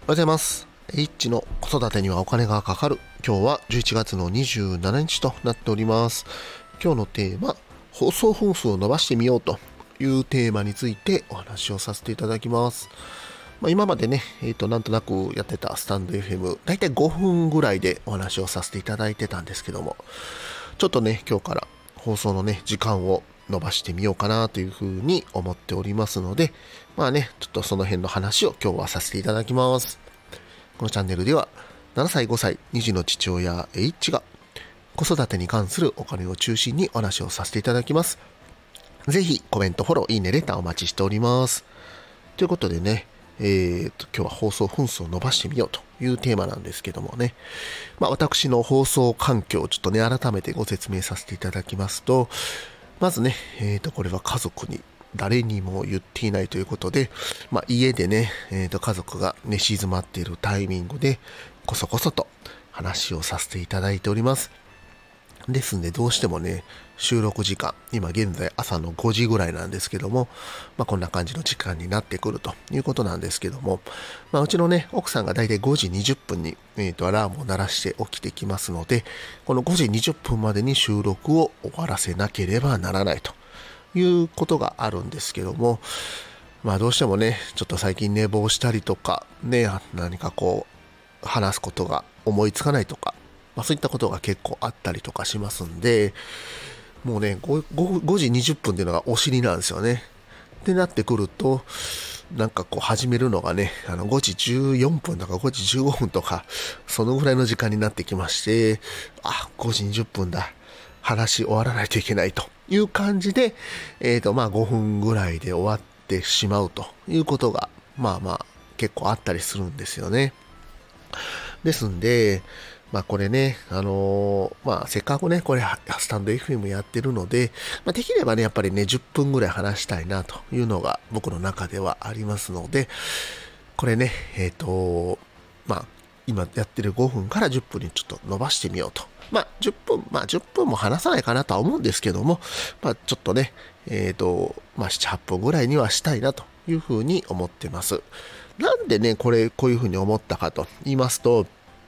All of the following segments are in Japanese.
ございます。H の子育てにはお金がかかる。今日は11月の27日となっております。今日のテーマ、放送分数を伸ばしてみようというテーマについてお話をさせていただきます。今までね、なんとなくやってたスタンド FM、だいたい5分ぐらいでお話をさせていただいてたんですけども、ちょっとね、今日から放送のね、時間を伸ばしてみようかなというふうに思っておりますので、ちょっとその辺の話を今日はさせていただきます。このチャンネルでは、7歳、5歳、2児の父親 H が子育てに関するお金を中心にお話をさせていただきます。ぜひコメント、フォロー、いいね、レターお待ちしております。ということでね、今日は放送分数を伸ばしてみようというテーマなんですけどもね、私の放送環境をちょっとね、改めてご説明させていただきますと、まずね、これは家族に誰にも言っていないということで、家でね、家族が寝静まっているタイミングでこそこそと話をさせていただいております。ですんでどうしてもね、収録時間、今現在朝の5時ぐらいなんですけども、こんな感じの時間になってくるということなんですけども、うちのね、奥さんがだいたい5時20分に、アラームを鳴らして起きてきますので、この5時20分までに収録を終わらせなければならないということがあるんですけども、どうしてもね、ちょっと最近寝坊したりとか、ね、何か話すことが思いつかないとか、そういったことが結構あったりとかしますんで、もうね、5時20分っていうのがお尻なんですよね。ってなってくると、始めるのがね、5時14分とか5時15分とか、そのぐらいの時間になってきまして、5時20分だ。話終わらないといけないという感じで、5分ぐらいで終わってしまうということが、結構あったりするんですよね。ですんで、これね、せっかくね、これ、スタンド FM やってるので、できればね、やっぱりね、10分ぐらい話したいなというのが僕の中ではありますので、これね、今やってる5分から10分にちょっと伸ばしてみようと。10分も話さないかなとは思うんですけども、ちょっとね、7、8分ぐらいにはしたいなというふうに思ってます。なんでね、こういうふうに思ったかと言いますと、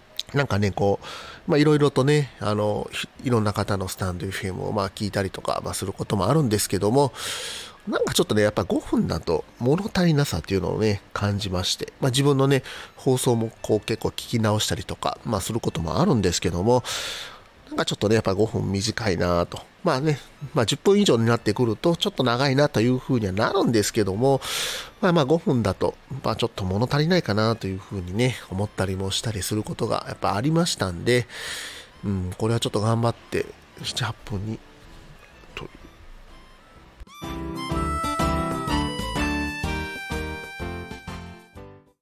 いろいろとね、いろんな方のスタンド FM を聞いたりとか、することもあるんですけども、ちょっとね、やっぱ5分だと物足りなさっていうのをね、感じまして、自分のね、放送も結構聞き直したりとか、することもあるんですけども、ちょっとね、やっぱ5分短いなと。10分以上になってくると、ちょっと長いなというふうにはなるんですけども、5分だと、ちょっと物足りないかなというふうにね、思ったりもしたりすることがやっぱありましたんで、これはちょっと頑張って、7、8分に